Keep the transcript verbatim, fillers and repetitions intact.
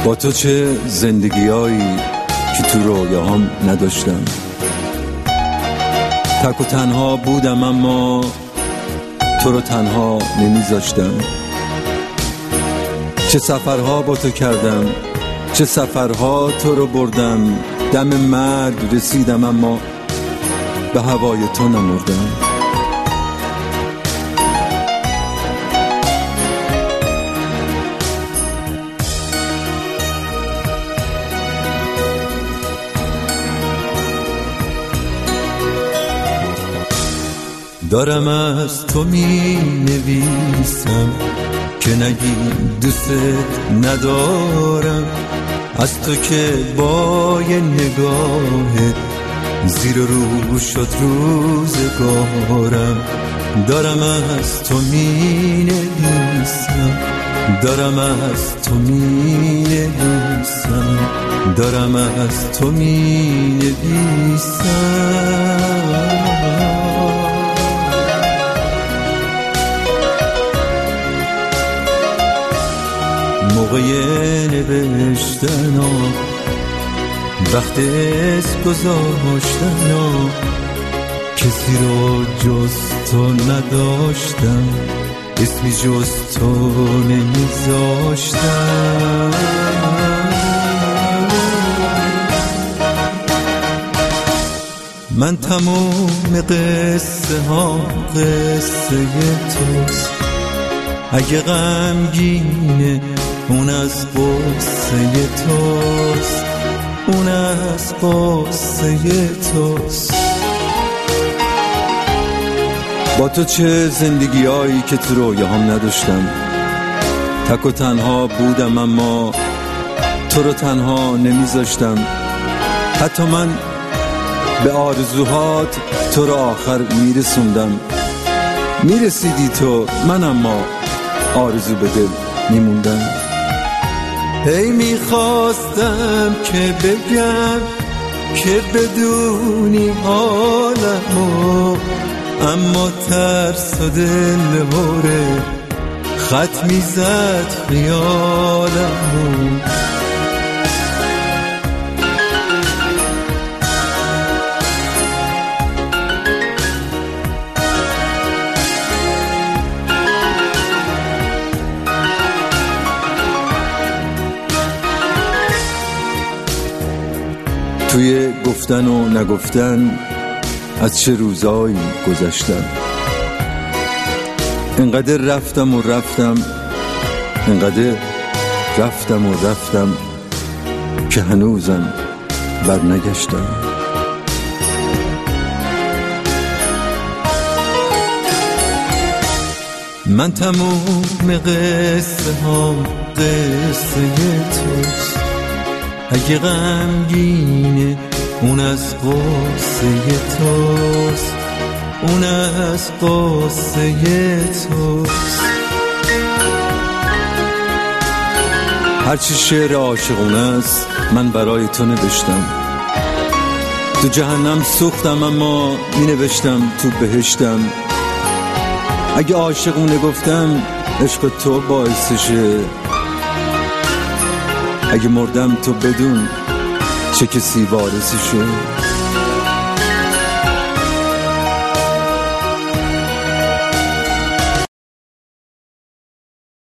با تو چه زندگیایی که تو رویاهام نداشتم. تک و تنها بودم اما تو رو تنها نمیذاشتم. چه سفرها با تو کردم، چه سفرها تو رو بردم. دم مرگ رسیدم اما به هوای تو نمردم. دارم از تو می نویسم که نگی دوست ندارم، از تو که با یه نگاهت زیر و رو شد روزگارم. دارم از تو می نویسم، دارم از تو می نویسم، دارم از تو می نویسم. موقع نوشتن ها، وقت اسم گذاشتن ها، کسی رو جز تو نداشتم، اسمی جز تو نمیذاشتم. من تموم قصه ها قصه توست، اگه غمگینه اون از قصه توست، اون از قصه توست. با تو چه زندگیایی که تو رویاهام نداشتم. تک و تنها بودم اما تو رو تنها نمیذاشتم. حتی من به آرزوهات تو رو آخر میرسوندم. میرسیدی تو، من اما آرزو به دل میموندم. هی میخواستم که بگم که بدونی حالمو، اما ترس و دل هوره خط میزد خیالمو. توی گفتن و نگفتن از چه روزایی گذشتم. انقدر رفتم و رفتم، انقدر رفتم و رفتم که هنوزم بر نگشتم. من تموم قصه ها قصه توست، اگه غمگینه اون از قصه توست، اون از قصه توست. هرچی شعر عاشقونه است من برای تو نوشتم. تو جهنم سوختم اما می نوشتم تو بهشتم. اگه عاشقونه گفتم عشق تو باعثشه، اگه مردم تو بدون چه کسی وارثشه.